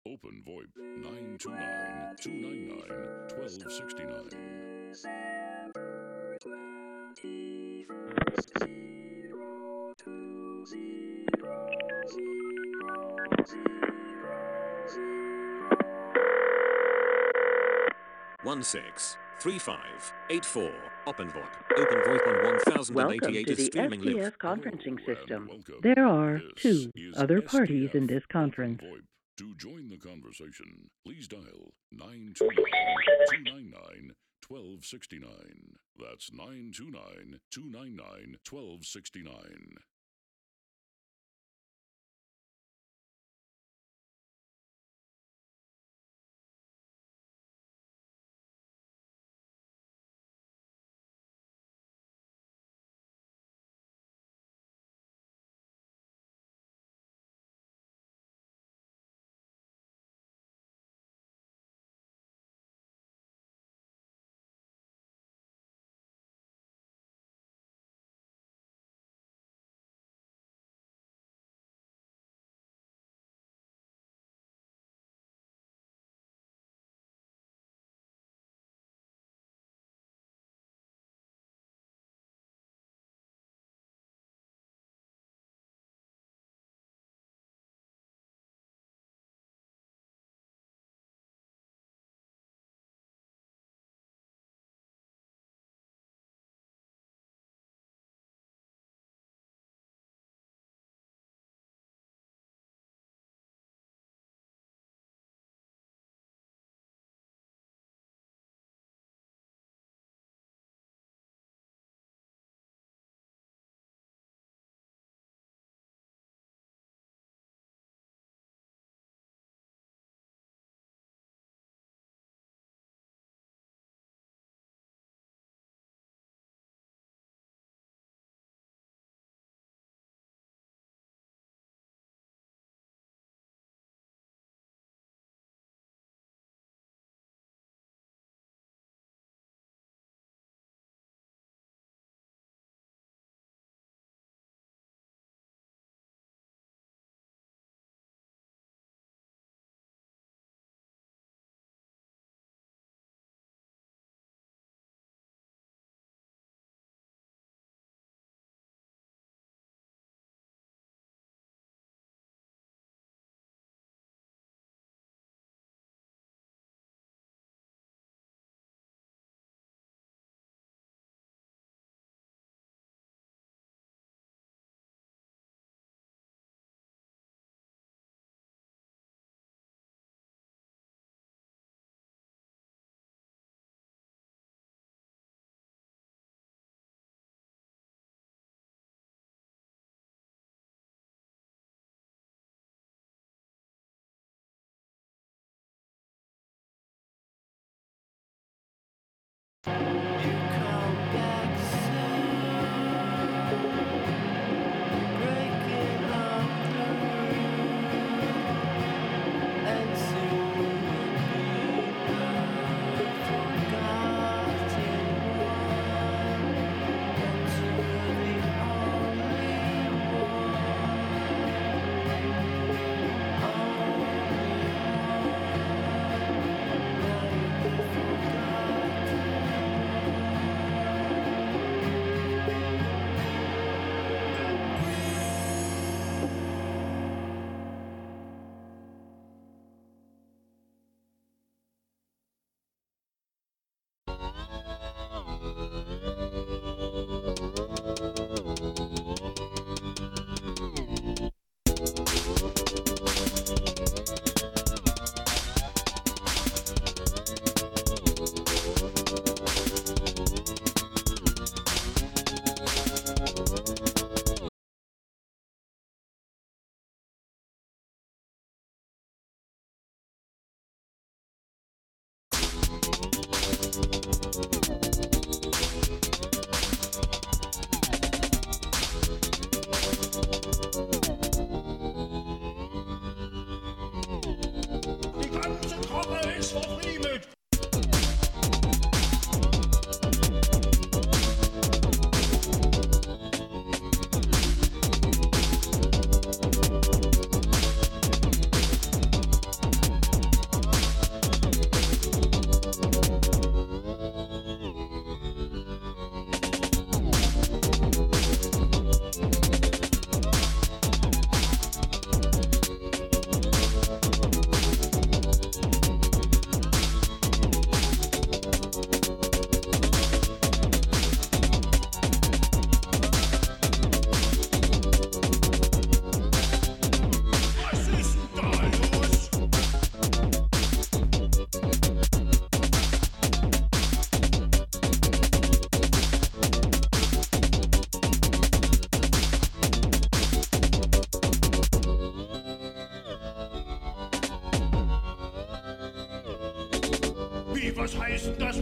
Open VoIP 929-299-1269. One 3584 Open VoIP. Open VoIP on Welcome 1088 to is the streaming live. STS conferencing Hello and system. welcome. There are This two is other parties in STF this Open conference. VoIP. To join the conversation, please dial 929-299-1269. That's 929-299-1269. was heißt das?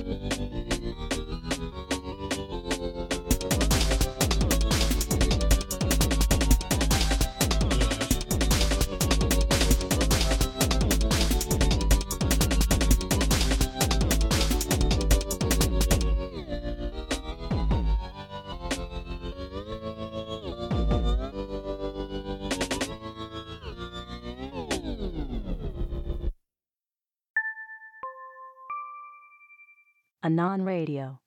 Anon Radio.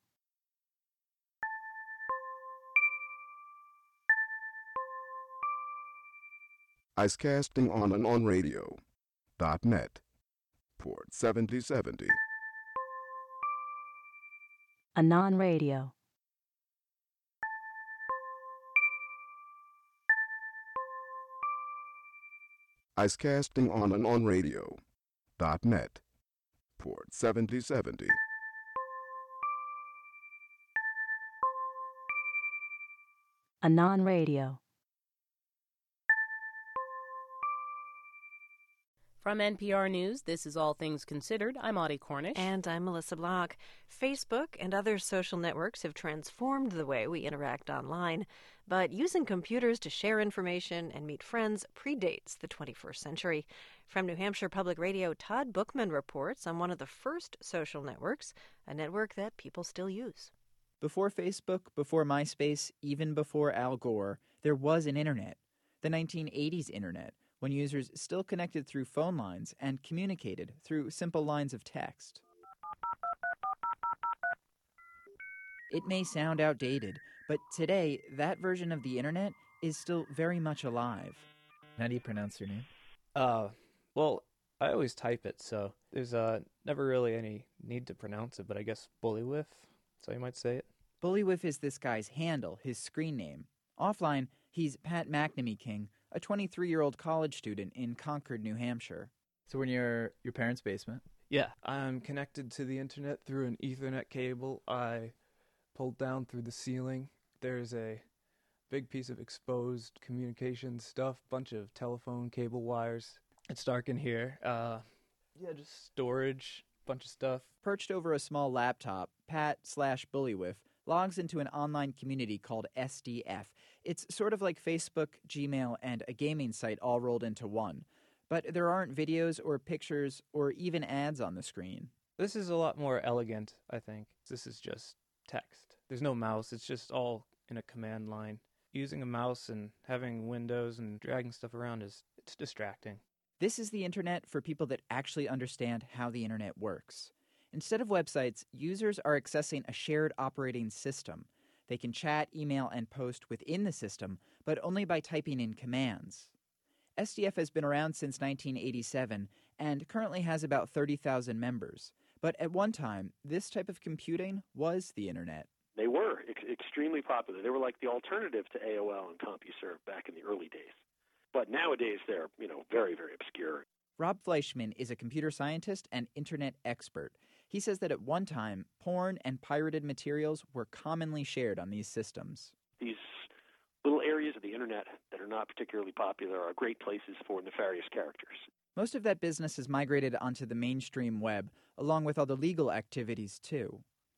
Icecasting on AnonRadio.net. Port 7070. Anon Radio. Icecasting on AnonRadio.net. Port 7070. Anon Radio. From NPR News, this is All Things Considered. I'm Audie Cornish. And I'm Melissa Block. Facebook and other social networks have transformed the way we interact online, but using computers to share information and meet friends predates the 21st century. From New Hampshire Public Radio, Todd Bookman reports on one of the first social networks, a network that people still use. Before Facebook, before MySpace, even before Al Gore, there was an internet. The 1980s internet, when users still connected through phone lines and communicated through simple lines of text. It may sound outdated, but today, that version of the internet is still very much alive. How do you pronounce your name? Well, I always type it, so there's never really any need to pronounce it, but I guess Bullywhiff, so you might say it. Bullywhiff is this guy's handle, his screen name. Offline, he's Pat McNamee King, a 23-year-old college student in Concord, New Hampshire. So we're near your parents' basement? Yeah, I'm connected to the internet through an Ethernet cable I pulled down through the ceiling. There's a big piece of exposed communication stuff, bunch of telephone cable wires. It's dark in here. Just storage, bunch of stuff. Perched over a small laptop, Pat/Bullywhiff logs into an online community called SDF. It's sort of like Facebook, Gmail, and a gaming site all rolled into one. But there aren't videos or pictures or even ads on the screen. This is a lot more elegant, I think. This is just text. There's no mouse. It's just all in a command line. Using a mouse and having windows and dragging stuff around it's distracting. This is the internet for people that actually understand how the internet works. Instead of websites, users are accessing a shared operating system. They can chat, email, and post within the system, but only by typing in commands. SDF has been around since 1987 and currently has about 30,000 members. But at one time, this type of computing was the internet. They were extremely popular. They were like the alternative to AOL and CompuServe back in the early days. But nowadays, they're, very, very obscure. Rob Fleischman is a computer scientist and internet expert. He says that at one time, porn and pirated materials were commonly shared on these systems. These little areas of the internet that are not particularly popular are great places for nefarious characters. Most of that business has migrated onto the mainstream web, along with all the legal activities, too.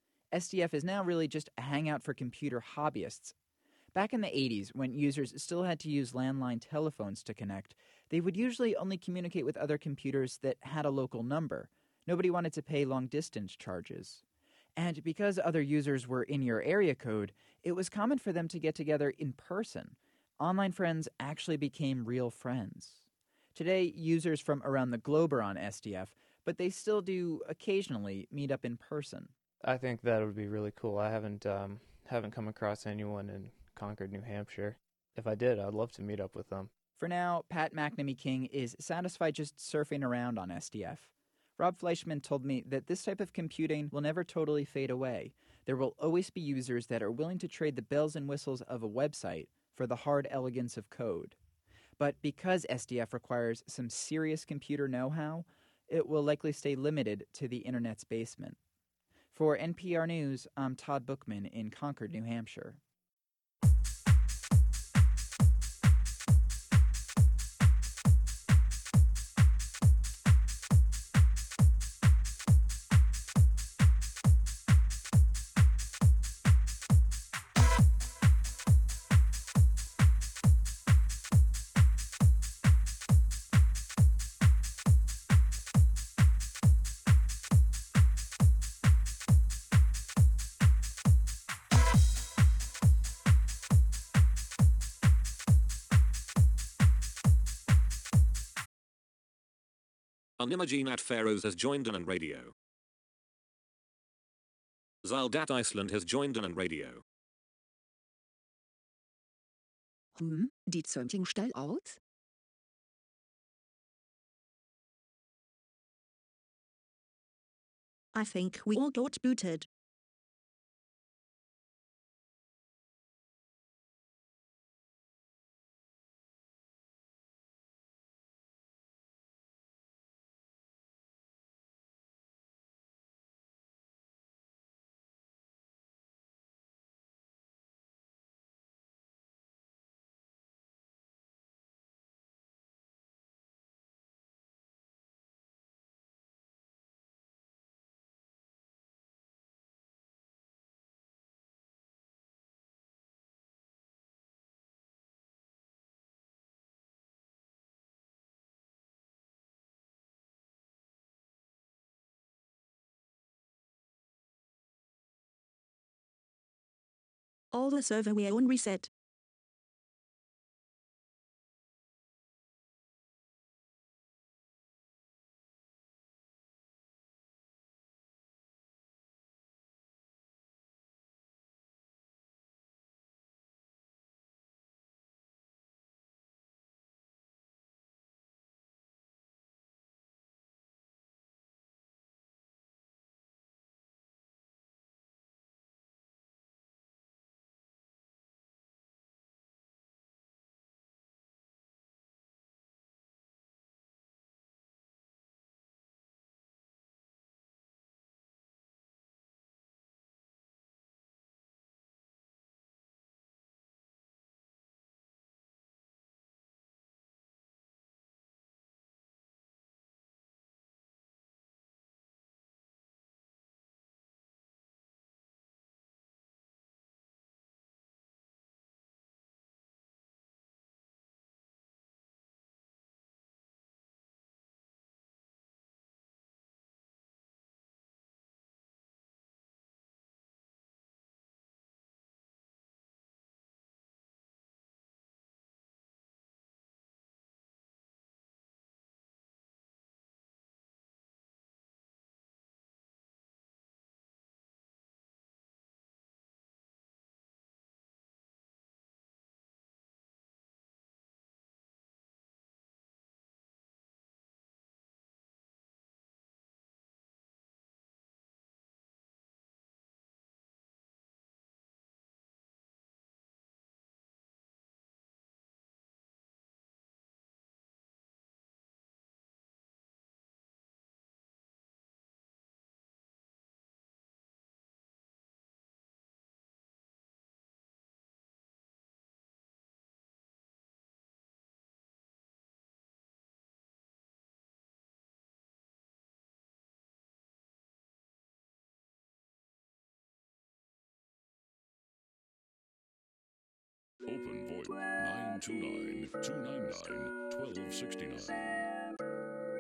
SDF is now really just a hangout for computer hobbyists. Back in the 80s, when users still had to use landline telephones to connect, they would usually only communicate with other computers that had a local number. Nobody wanted to pay long-distance charges. And because other users were in your area code, it was common for them to get together in person. Online friends actually became real friends. Today, users from around the globe are on SDF, but they still do occasionally meet up in person. I think that would be really cool. I haven't come across anyone in Concord, New Hampshire. If I did, I'd love to meet up with them. For now, Pat McNamee King is satisfied just surfing around on SDF. Rob Fleischman told me that this type of computing will never totally fade away. There will always be users that are willing to trade the bells and whistles of a website for the hard elegance of code. But because SDF requires some serious computer know-how, it will likely stay limited to the internet's basement. For NPR News, I'm Todd Bookman in Concord, New Hampshire. Unimagine at Pharaohs has joined an radio. Zaldat Iceland has joined an radio. Did something style out? I think we all got booted. All the server were on reset. Open VoIP 929-299-1269.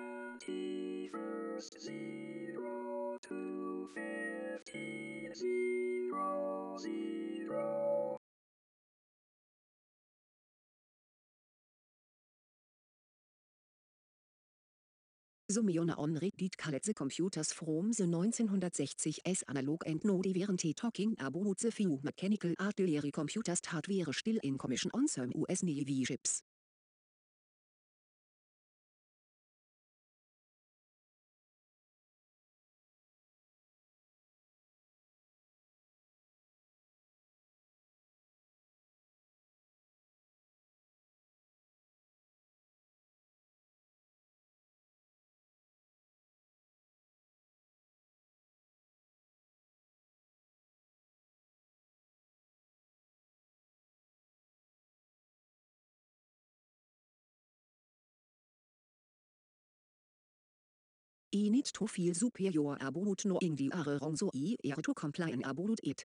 Summiona on repeat Kaletze Computers from the 1960 as analog and no different talking about the few mechanical artillery computers hardware still in commission on some US Navy ships. I need to feel superior about knowing the are wrong so I are to complain about it.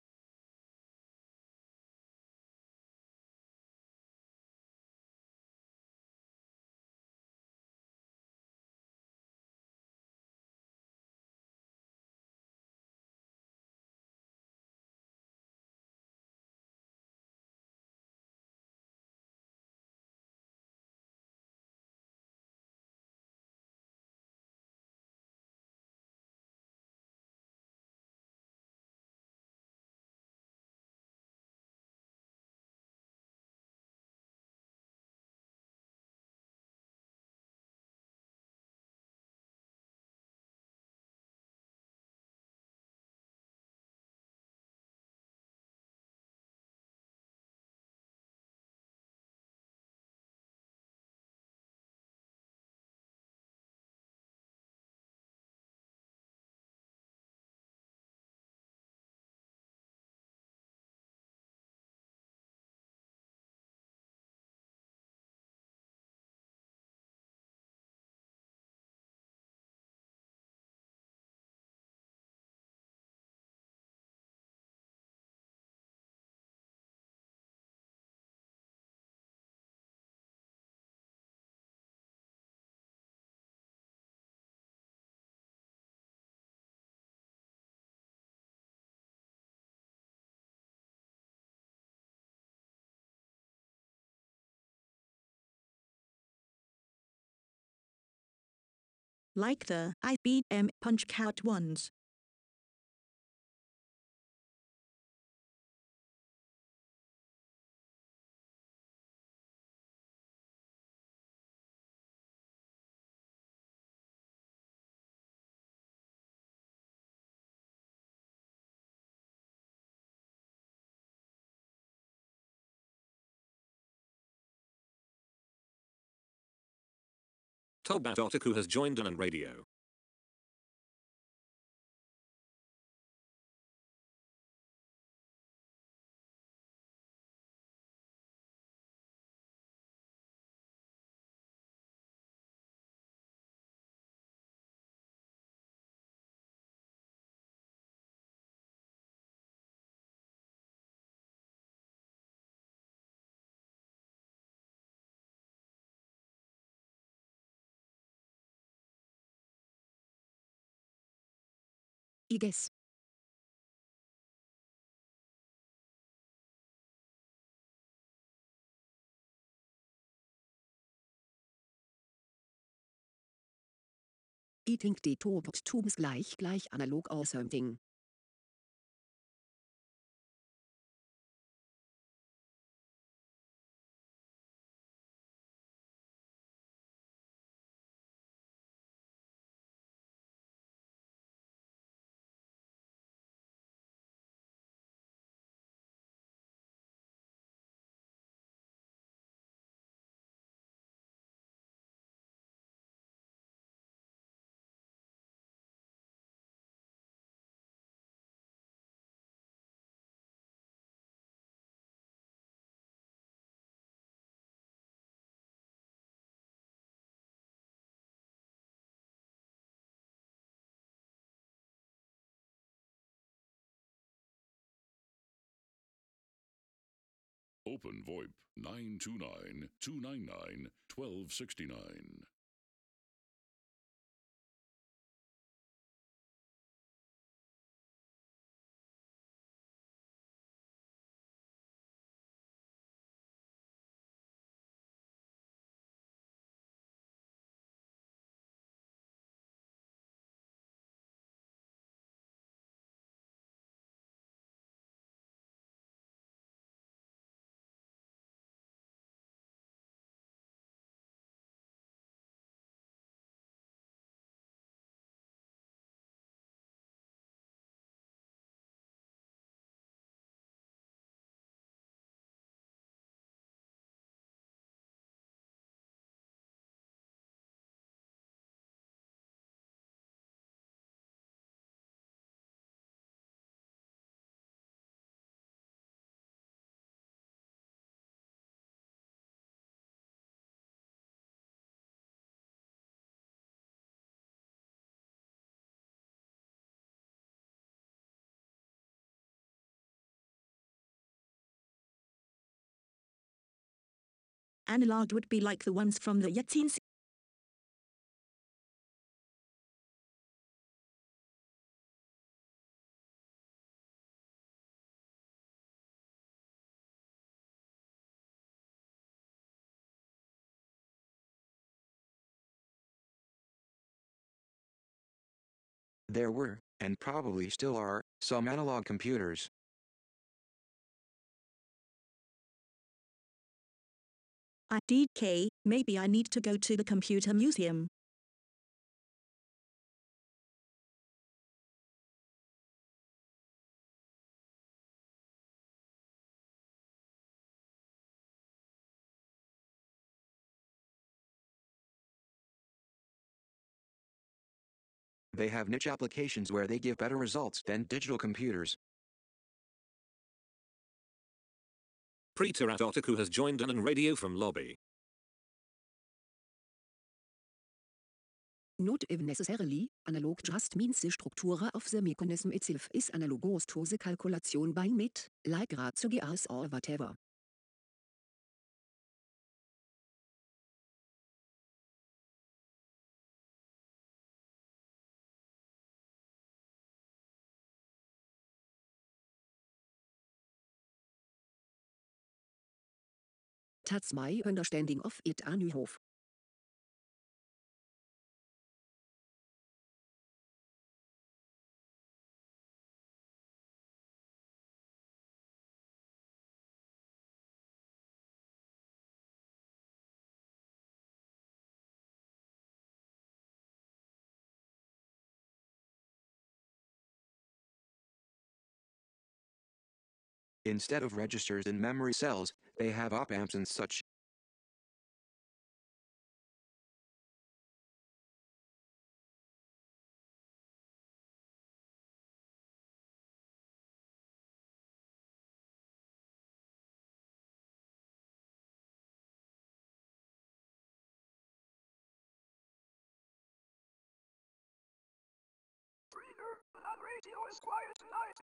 like the IBM punch-out ones. Tobat Otaku has joined on radio. I guess. I think die Tobot-Tubes gleich analog awesome. Open VoIP 929-299-1269. Analog would be like the ones from the Yetzians. There were, and probably still are, some analog computers. DK, maybe I need to go to the computer museum. They have niche applications where they give better results than digital computers. Preterat Otaku has joined on radio from lobby. Not even necessarily, analog just means the structure of the mechanism itself is analogous to the calculation by mit, like ratio gas or whatever. That's my understanding of it, Anyhof. Instead of registers in memory cells, they have op-amps and such. Radio is quiet tonight.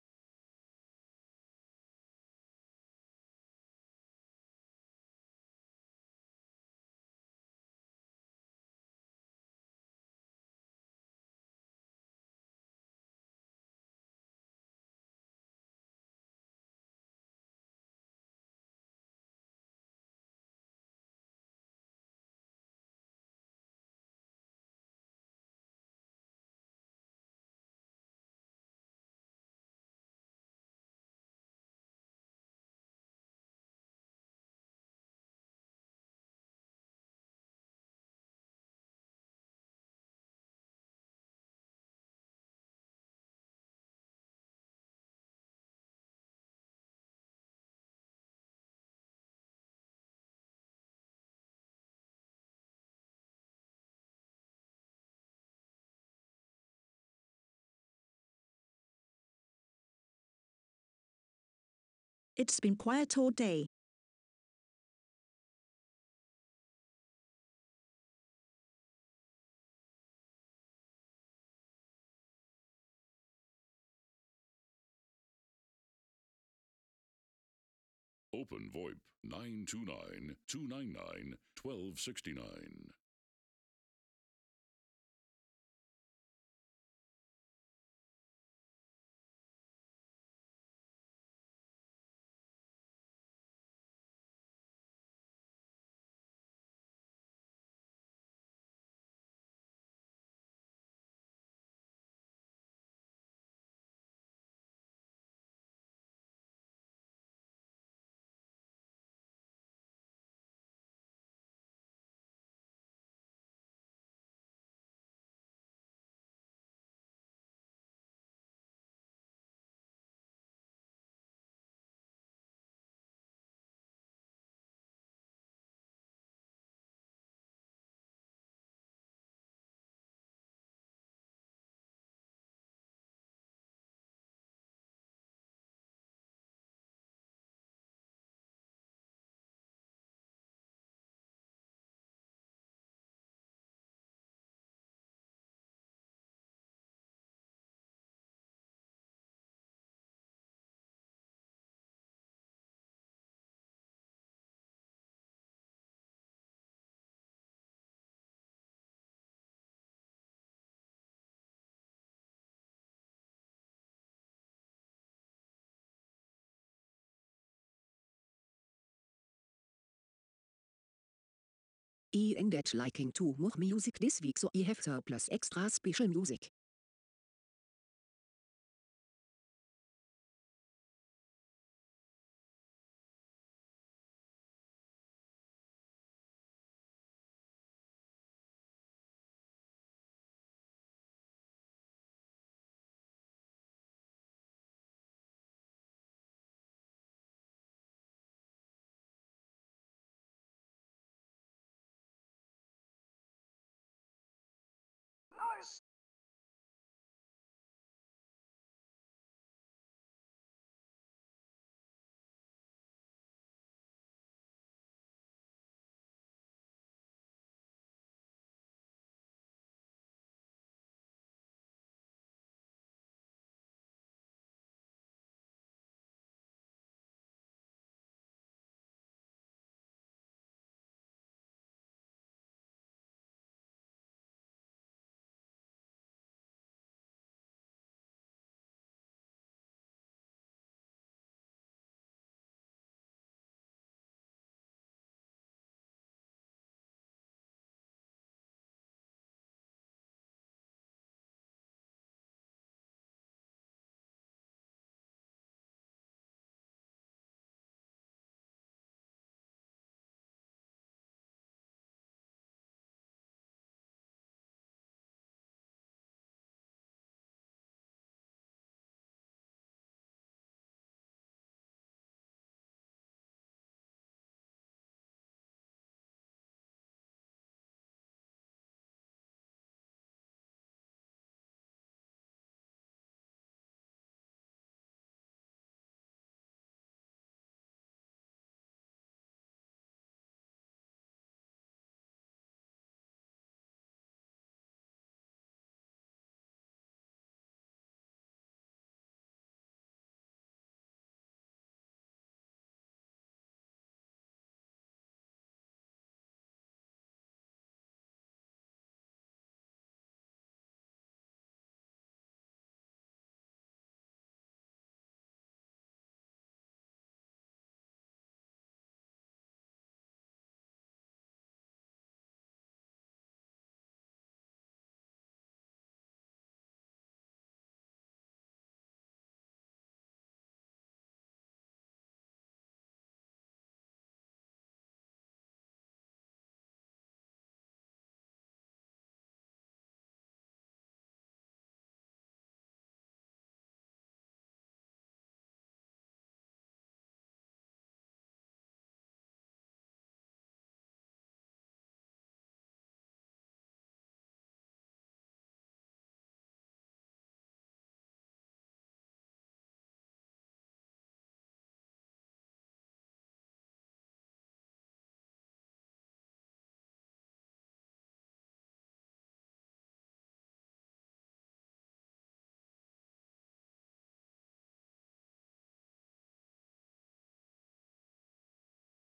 It's been quiet all day. Open VoIP 929-299-1269. I ended liking to more music this week, so I have surplus extra special music. Nice.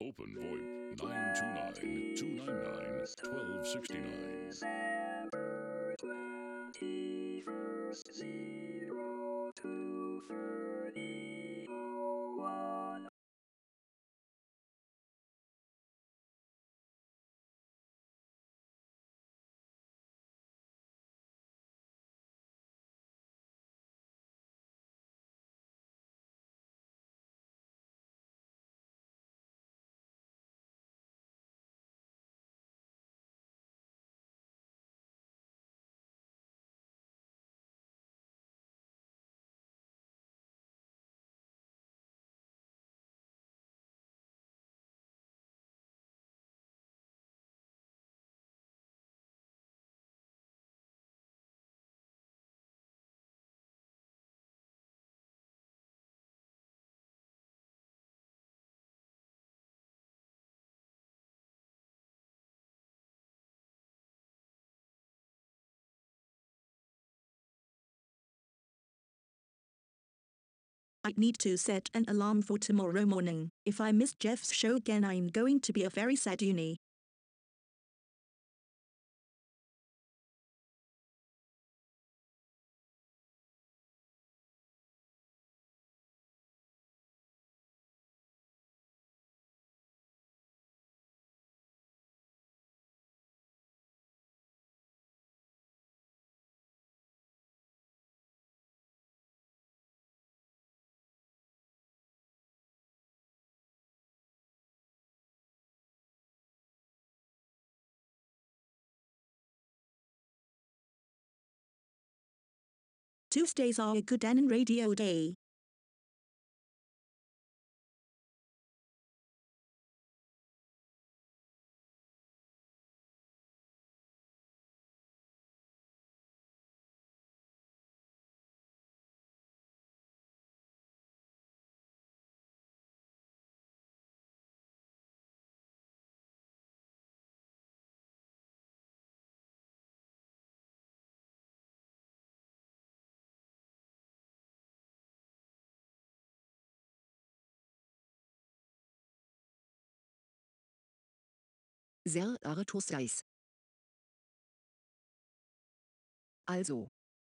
Open VoIP 929-299-1269. I need to set an alarm for tomorrow morning. If I miss Jeff's show again, I'm going to be a very sad uni. Tuesdays are a good and radio day. Zarathustrais. Also.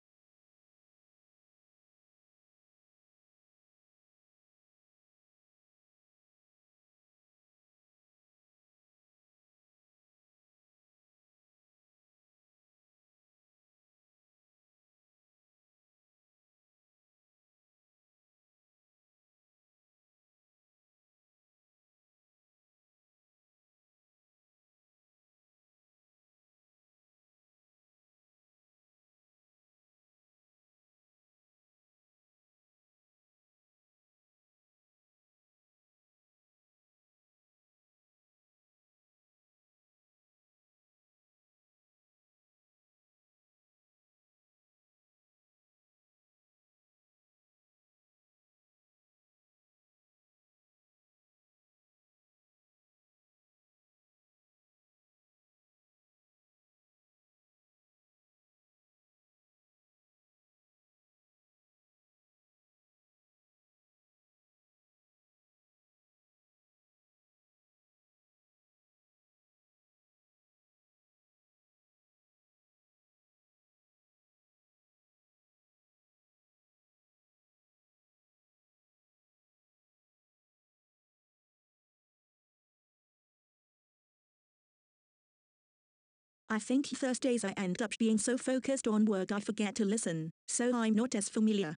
I think Thursdays I end up being so focused on work I forget to listen, so I'm not as familiar.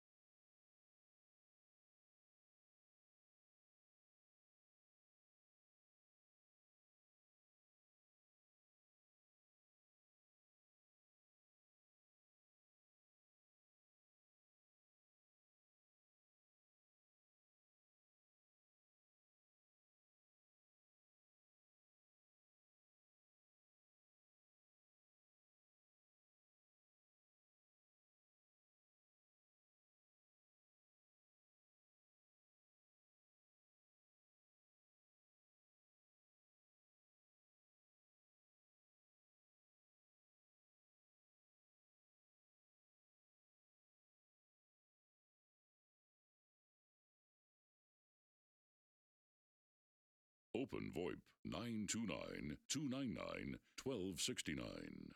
Open VoIP 929-299-1269.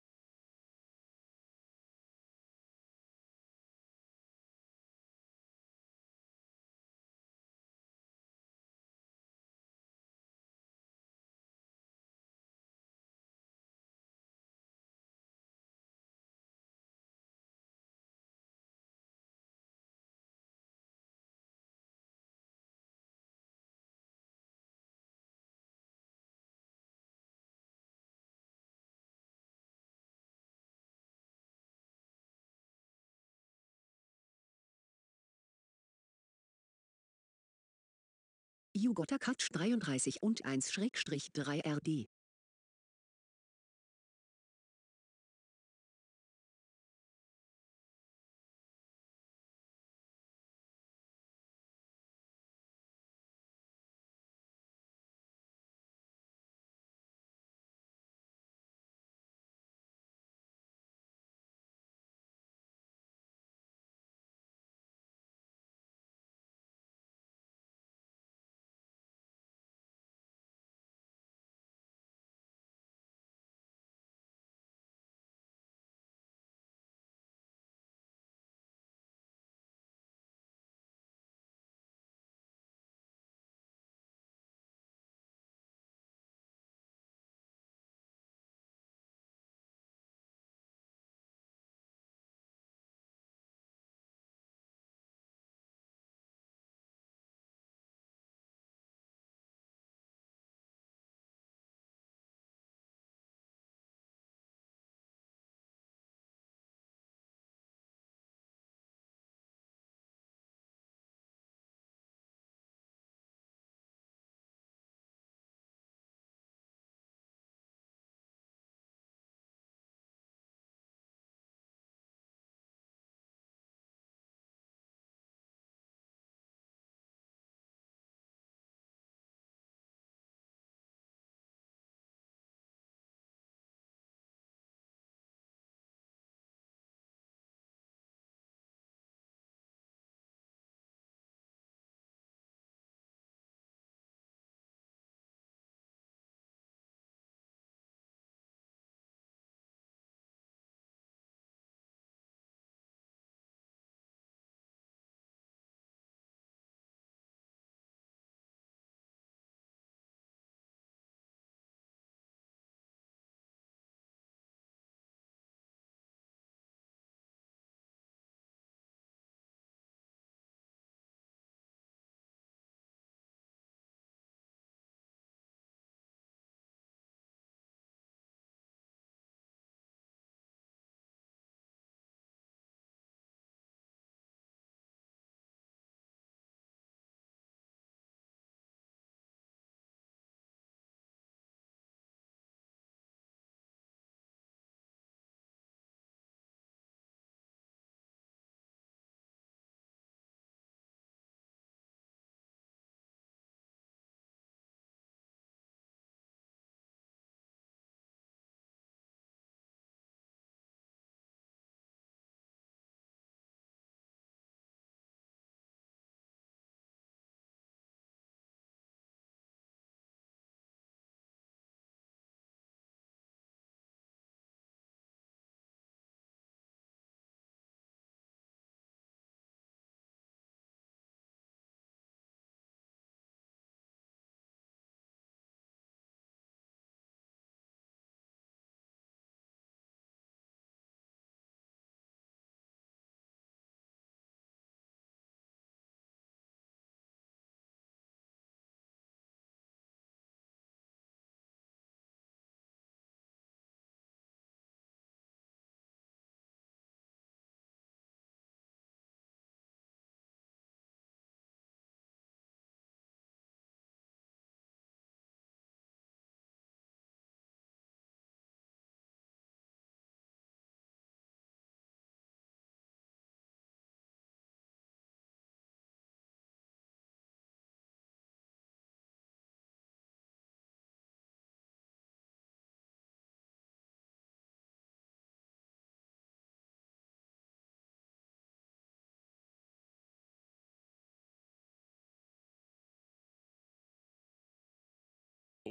Jugota Katsch 33 und 1-3RD.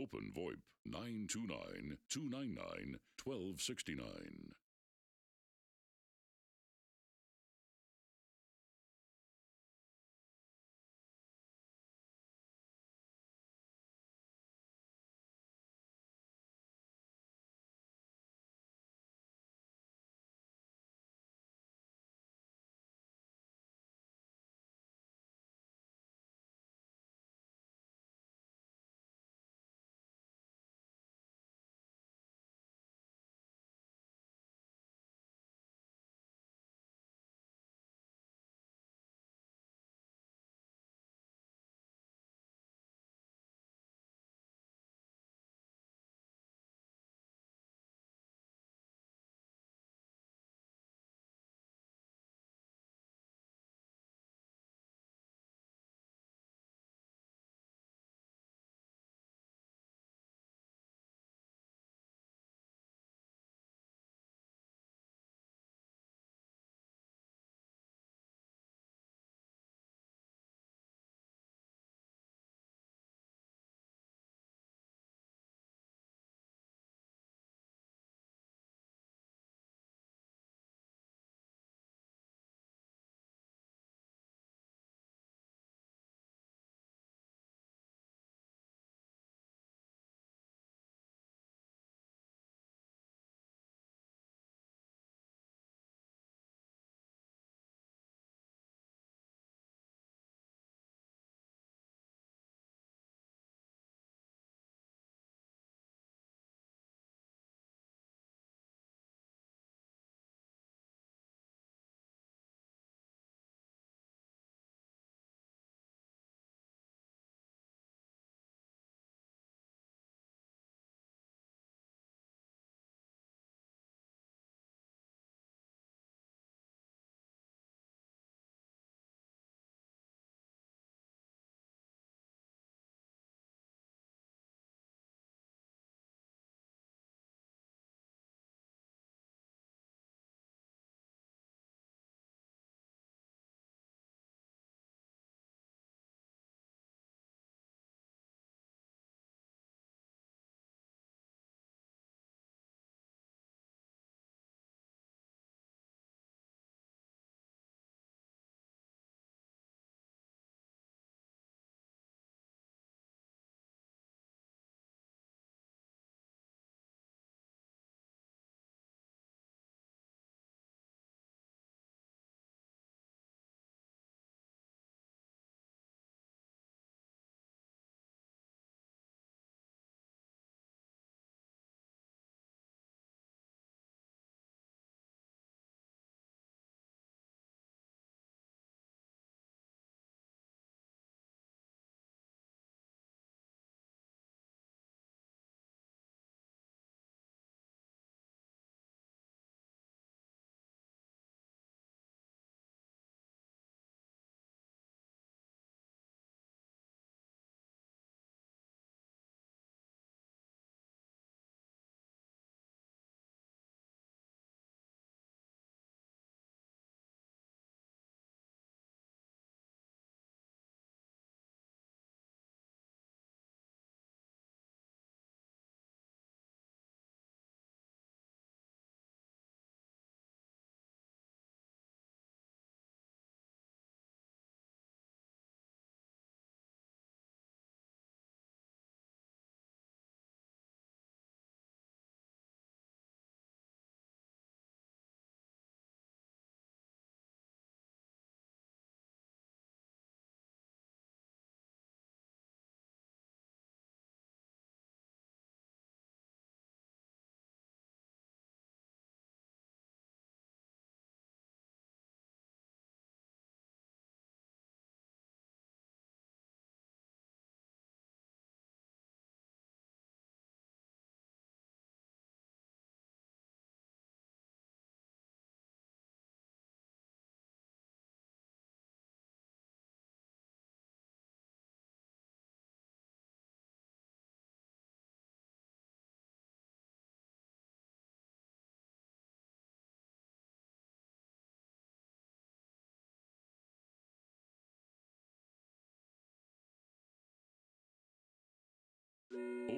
Open VoIP 929-299-1269.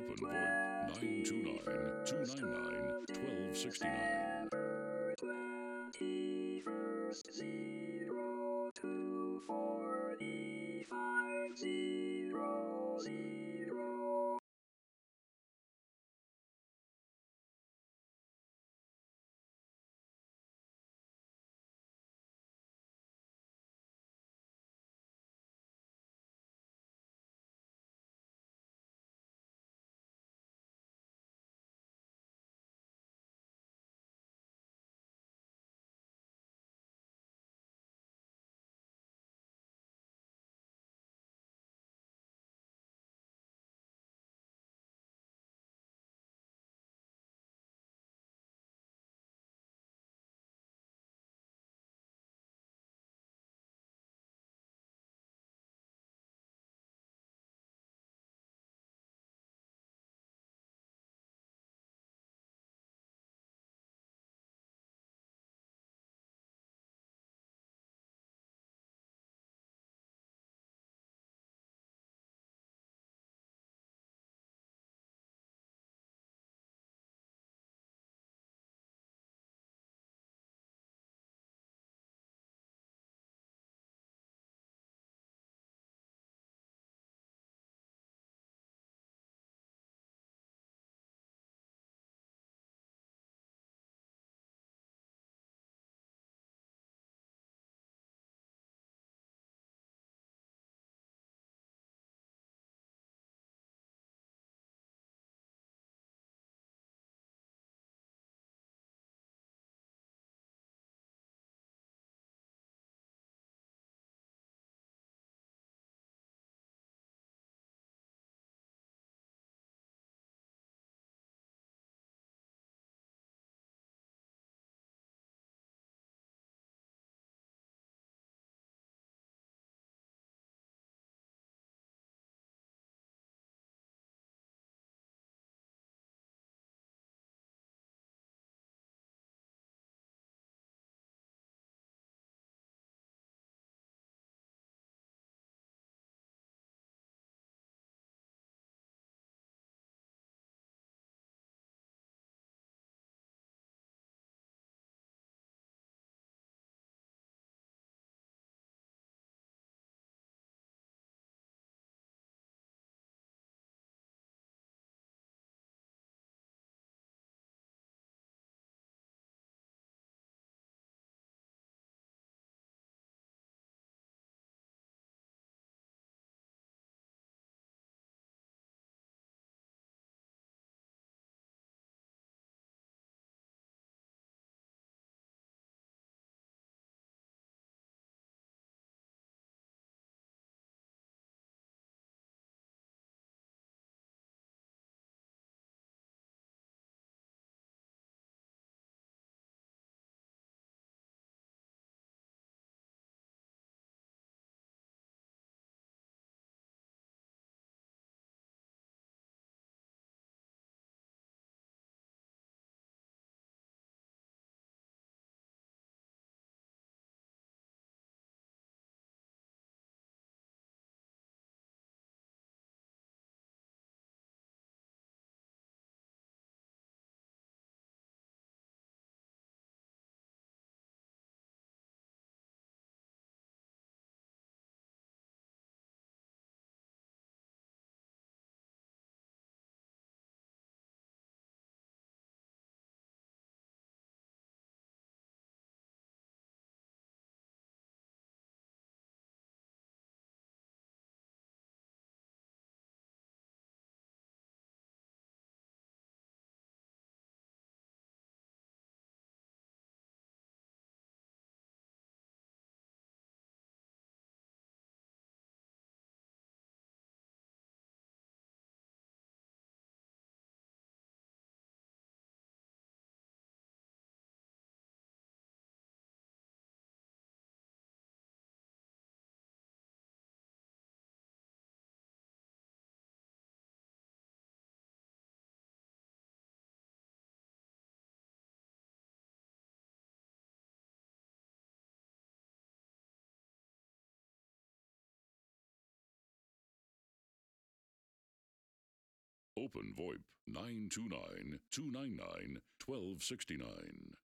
Open VoIP 929-299-1269. 21st 02/45/00. Open VoIP 929-299-1269.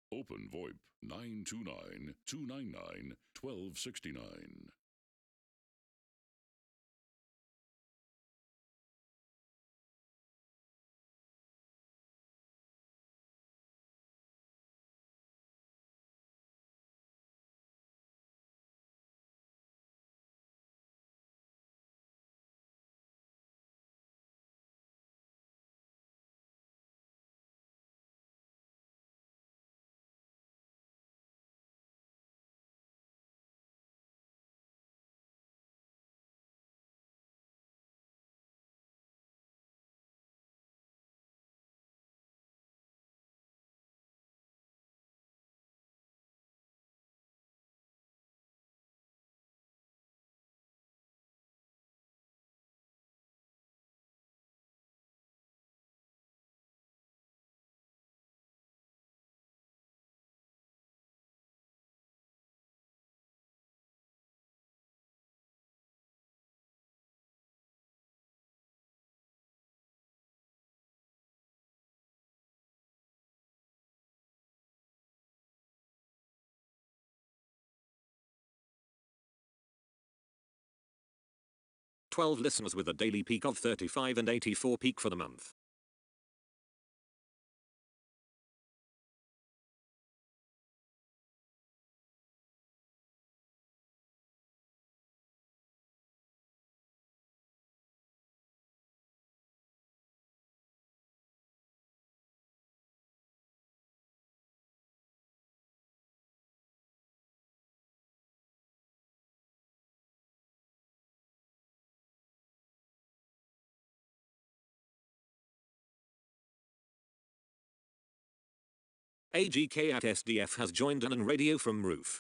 Open VoIP 929-299-1269. "12 listeners with a daily peak of 35 and 84 peak for the month. AGK at SDF has joined on radio from roof.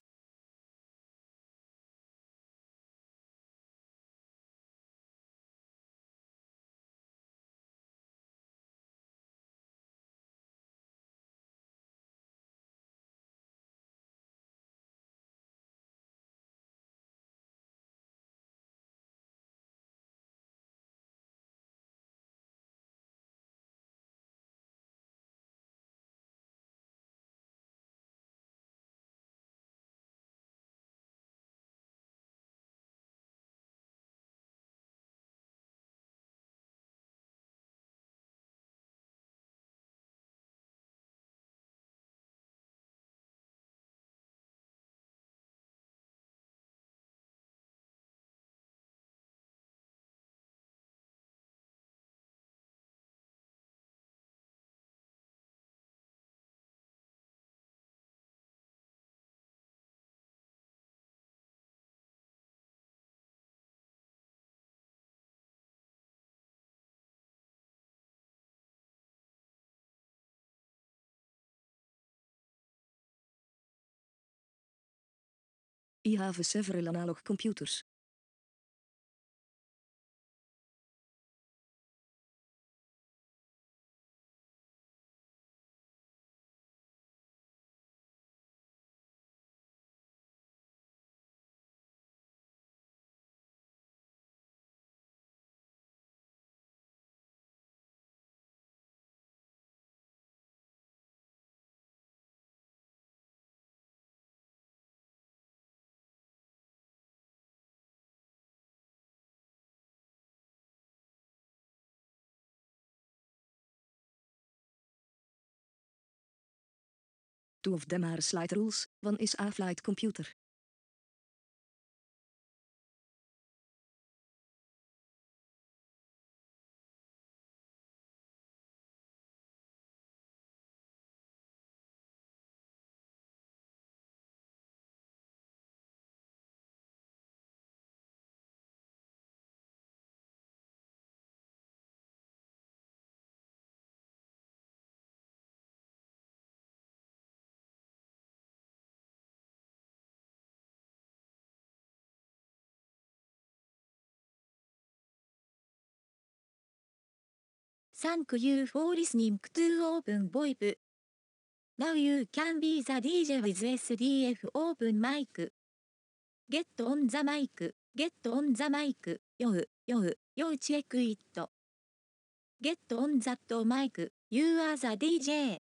I have several analog computers. Two of them are slide rules, one is a flight computer. Thank you for listening to Open VoIP. Now you can be the DJ with SDF Open Mic. Get on the mic, get on the mic, yo check it. Get on that mic, you are the DJ.